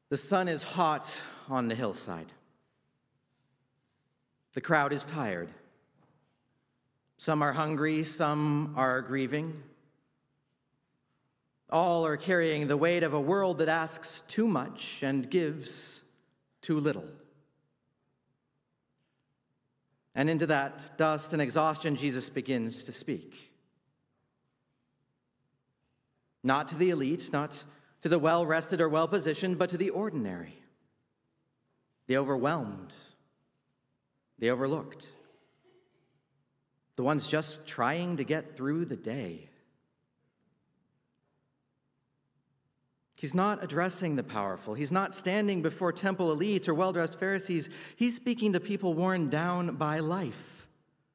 The sun is hot on the hillside. The crowd is tired. Some are hungry, some are grieving. All are carrying the weight of a world that asks too much and gives too little. And into that dust and exhaustion, Jesus begins to speak. Not to the elite, not to the well-rested or well-positioned, but to the ordinary, the overwhelmed, the overlooked, the ones just trying to get through the day. He's not addressing the powerful. He's not standing before temple elites or well-dressed Pharisees. He's speaking to people worn down by life.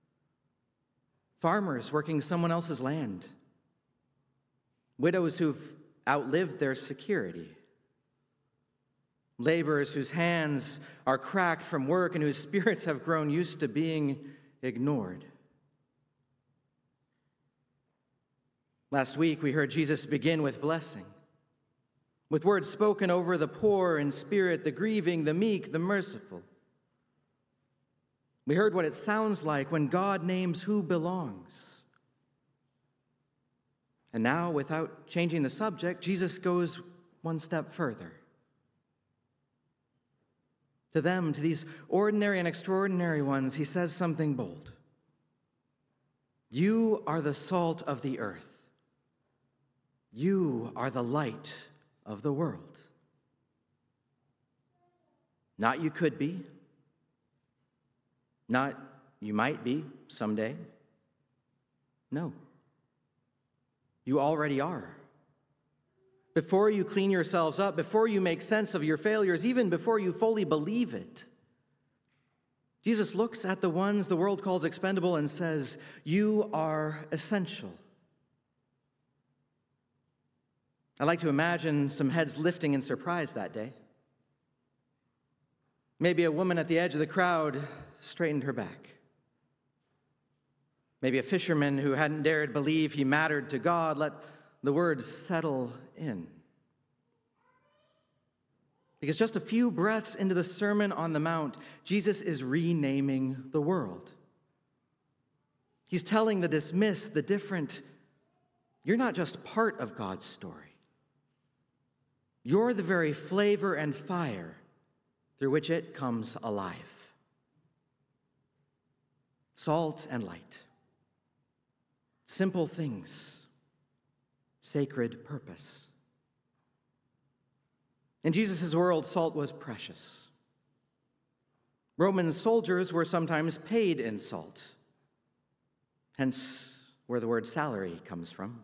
Farmers working someone else's land. Widows who've outlived their security. Laborers whose hands are cracked from work and whose spirits have grown used to being ignored. Last week, we heard Jesus begin with blessing, with words spoken over the poor in spirit, the grieving, the meek, the merciful. We heard what it sounds like when God names who belongs. And now, without changing the subject, Jesus goes one step further. To them, to these ordinary and extraordinary ones, he says something bold. You are the salt of the earth. You are the light of the world. Not you could be. Not you might be someday. No. You already are. Before you clean yourselves up, before you make sense of your failures, even before you fully believe it, Jesus looks at the ones the world calls expendable and says, you are essential. I like to imagine some heads lifting in surprise that day. Maybe a woman at the edge of the crowd straightened her back. Maybe a fisherman who hadn't dared believe he mattered to God let the words settle in. Because just a few breaths into the Sermon on the Mount, Jesus is renaming the world. He's telling the dismissed, the different, you're not just part of God's story. You're the very flavor and fire through which it comes alive. Salt and light. Simple things, sacred purpose. In Jesus' world, salt was precious. Roman soldiers were sometimes paid in salt, hence where the word salary comes from.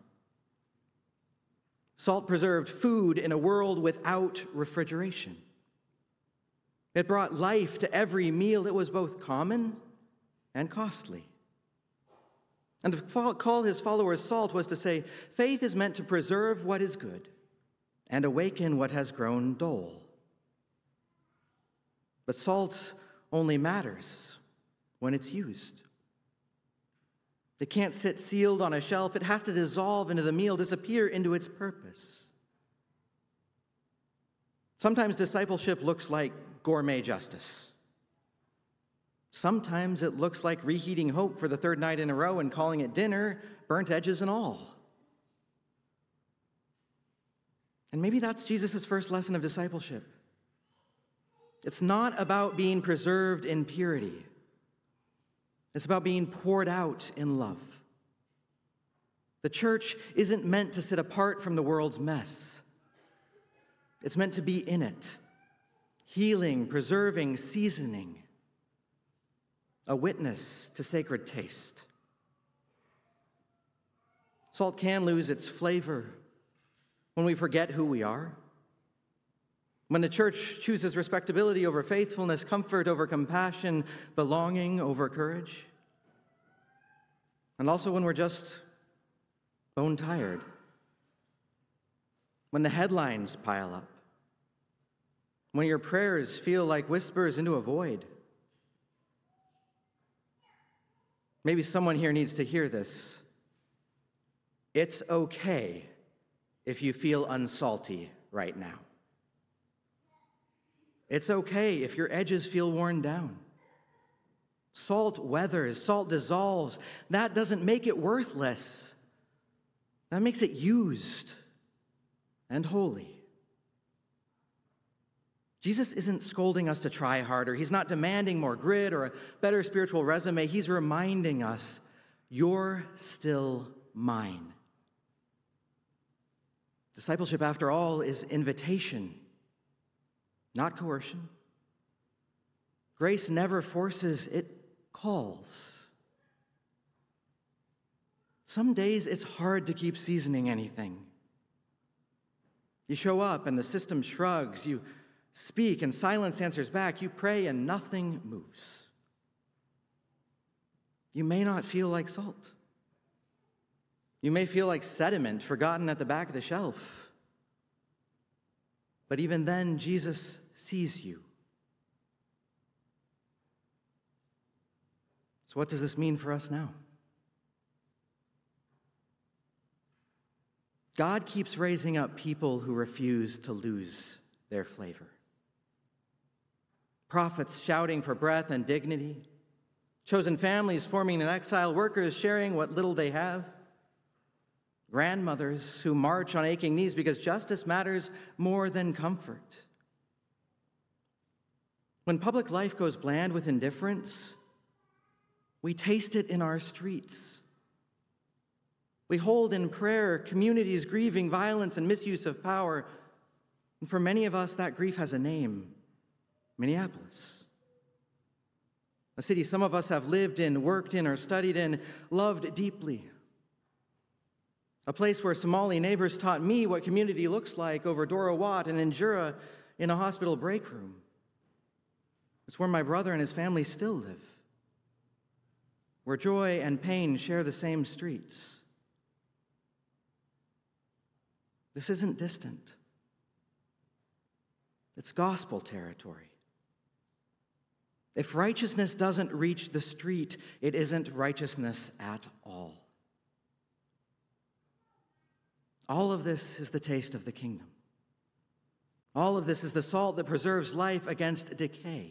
Salt preserved food in a world without refrigeration. It brought life to every meal. It was both common and costly. And to call his followers salt was to say, faith is meant to preserve what is good and awaken what has grown dull. But salt only matters when it's used. It can't sit sealed on a shelf. It has to dissolve into the meal, disappear into its purpose. Sometimes discipleship looks like gourmet justice. Sometimes it looks like reheating hope for the third night in a row and calling it dinner, burnt edges and all. And maybe that's Jesus' first lesson of discipleship. It's not about being preserved in purity. It's about being poured out in love. The church isn't meant to sit apart from the world's mess. It's meant to be in it, healing, preserving, seasoning, a witness to sacred taste. Salt can lose its flavor when we forget who we are, when the church chooses respectability over faithfulness, comfort over compassion, belonging over courage, and also when we're just bone tired, when the headlines pile up, when your prayers feel like whispers into a void. Maybe someone here needs to hear this. It's okay if you feel unsalty right now. It's okay if your edges feel worn down. Salt weathers, salt dissolves. That doesn't make it worthless. That makes it used and holy. Jesus isn't scolding us to try harder. He's not demanding more grit or a better spiritual resume. He's reminding us, you're still mine. Discipleship, after all, is invitation, not coercion. Grace never forces, it calls. Some days it's hard to keep seasoning anything. You show up and the system shrugs. You speak and silence answers back. You pray and nothing moves. You may not feel like salt. You may feel like sediment forgotten at the back of the shelf. But even then, Jesus sees you. So what does this mean for us now? God keeps raising up people who refuse to lose their flavor. Prophets shouting for breath and dignity, chosen families forming in exile, workers sharing what little they have, grandmothers who march on aching knees because justice matters more than comfort. When public life goes bland with indifference, we taste it in our streets. We hold in prayer communities grieving violence and misuse of power. And for many of us, that grief has a name: Minneapolis. A city some of us have lived in, worked in, or studied in, loved deeply. A place where Somali neighbors taught me what community looks like over Dora Watt and Injura in a hospital break room. It's where my brother and his family still live, where joy and pain share the same streets. This isn't distant. It's gospel territory. If righteousness doesn't reach the street, it isn't righteousness at all. All of this is the taste of the kingdom. All of this is the salt that preserves life against decay.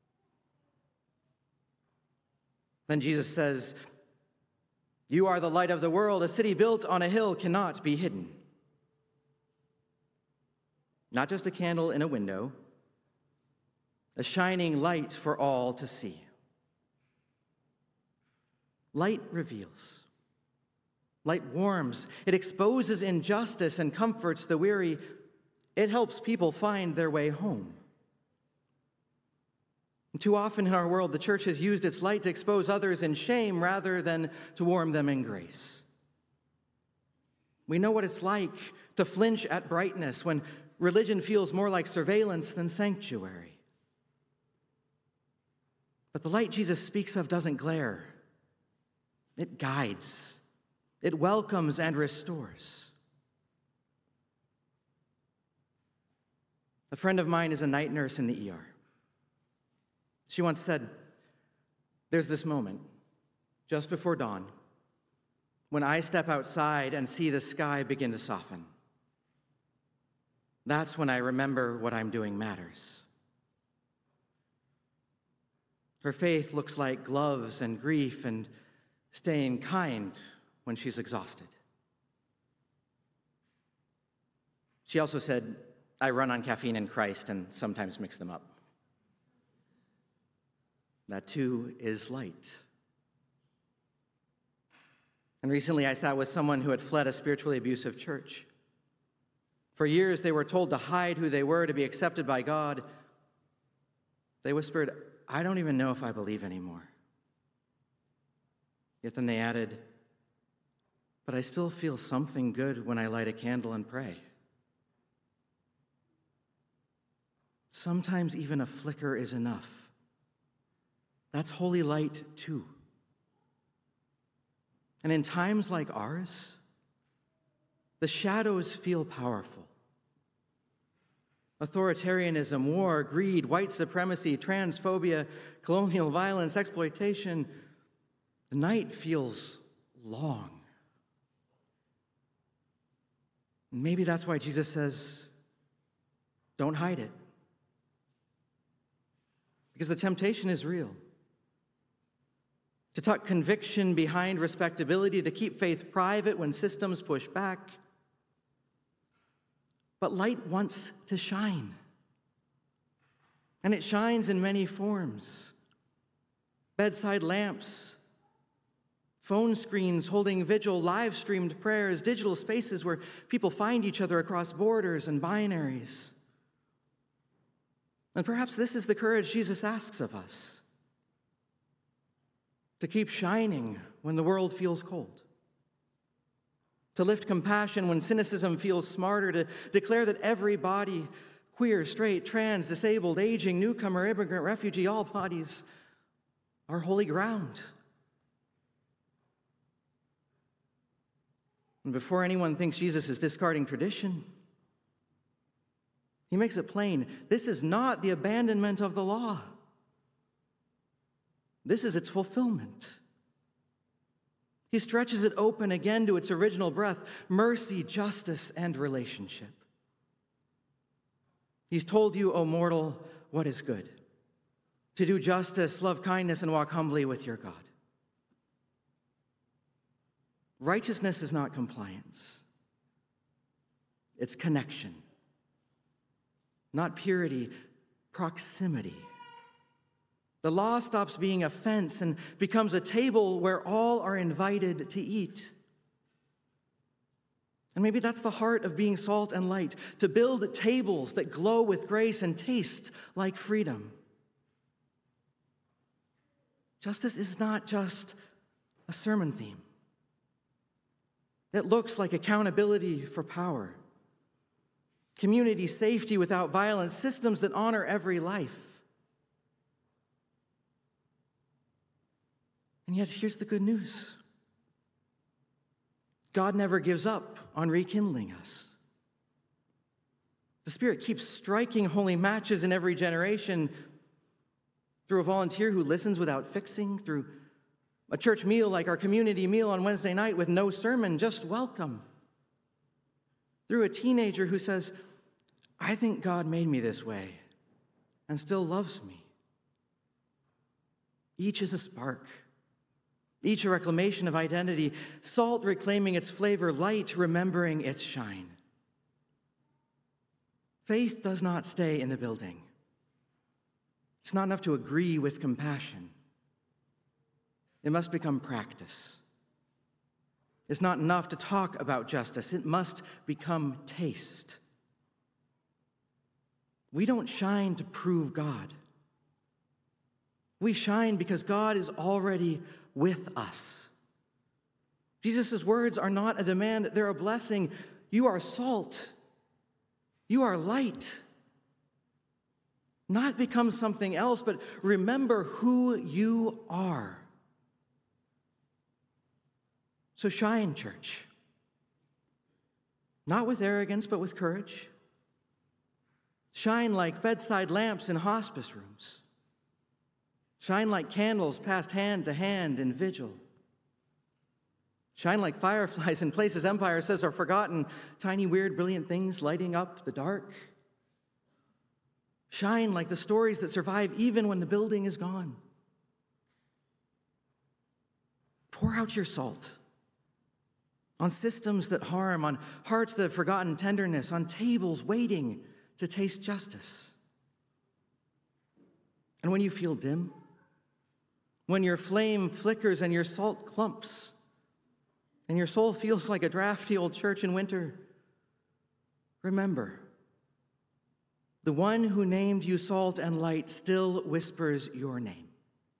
Then Jesus says, "You are the light of the world. A city built on a hill cannot be hidden." Not just a candle in a window, a shining light for all to see. Light reveals. Light warms. It exposes injustice and comforts the weary. It helps people find their way home. And too often in our world, the church has used its light to expose others in shame rather than to warm them in grace. We know what it's like to flinch at brightness when religion feels more like surveillance than sanctuary. But the light Jesus speaks of doesn't glare. It guides. It welcomes and restores. A friend of mine is a night nurse in the ER. She once said, "There's this moment, just before dawn, when I step outside and see the sky begin to soften. That's when I remember what I'm doing matters." Her faith looks like gloves and grief and staying kind when she's exhausted. She also said, "I run on caffeine and Christ and sometimes mix them up." That too is light. And recently I sat with someone who had fled a spiritually abusive church. For years they were told to hide who they were to be accepted by God. They whispered, "I don't even know if I believe anymore." Yet then they added, "But I still feel something good when I light a candle and pray." Sometimes even a flicker is enough. That's holy light too. And in times like ours, the shadows feel powerful. Authoritarianism, war, greed, white supremacy, transphobia, colonial violence, exploitation. The night feels long. And maybe that's why Jesus says, "Don't hide it. because the temptation is real. To tuck conviction behind respectability, to keep faith private when systems push back. But light wants to shine. And it shines in many forms. Bedside lamps, phone screens holding vigil, live-streamed prayers, digital spaces where people find each other across borders and binaries. And perhaps this is the courage Jesus asks of us. To keep shining when the world feels cold. To lift compassion when cynicism feels smarter. To declare that every body, queer, straight, trans, disabled, aging, newcomer, immigrant, refugee, all bodies are holy ground. And before anyone thinks Jesus is discarding tradition, he makes it plain, this is not the abandonment of the law. This is its fulfillment. He stretches it open again to its original breath, mercy, justice, and relationship. He's told you, O mortal, what is good. To do justice, love kindness, and walk humbly with your God. Righteousness is not compliance. It's connection. Not purity, proximity. The law stops being a fence and becomes a table where all are invited to eat. And maybe that's the heart of being salt and light, to build tables that glow with grace and taste like freedom. Justice is not just a sermon theme. It looks like accountability for power, community safety without violence, systems that honor every life. And yet, here's the good news. God never gives up on rekindling us. The Spirit keeps striking holy matches in every generation through a volunteer who listens without fixing, through a church meal like our community meal on Wednesday night with no sermon, just welcome, through a teenager who says, I think God made me this way and still loves me. Each is a spark. Each a reclamation of identity, salt reclaiming its flavor, light remembering its shine. Faith does not stay in the building. It's not enough to agree with compassion. It must become practice. It's not enough to talk about justice. It must become taste. We don't shine to prove God. We shine because God is already with us. Jesus' words are not a demand, they're a blessing. You are salt. You are light. Not become something else, but remember who you are. So shine, church. Not with arrogance, but with courage. Shine like bedside lamps in hospice rooms. Shine like candles passed hand to hand in vigil. Shine like fireflies in places empire says are forgotten, tiny, weird, brilliant things lighting up the dark. Shine like the stories that survive even when the building is gone. Pour out your salt on systems that harm, on hearts that have forgotten tenderness, on tables waiting to taste justice. And when you feel dim, when your flame flickers and your salt clumps, and your soul feels like a drafty old church in winter, remember, the one who named you salt and light still whispers your name.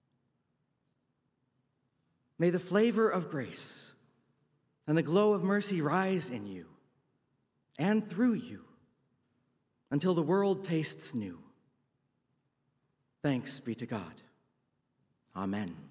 May the flavor of grace and the glow of mercy rise in you and through you until the world tastes new. Thanks be to God. Amen.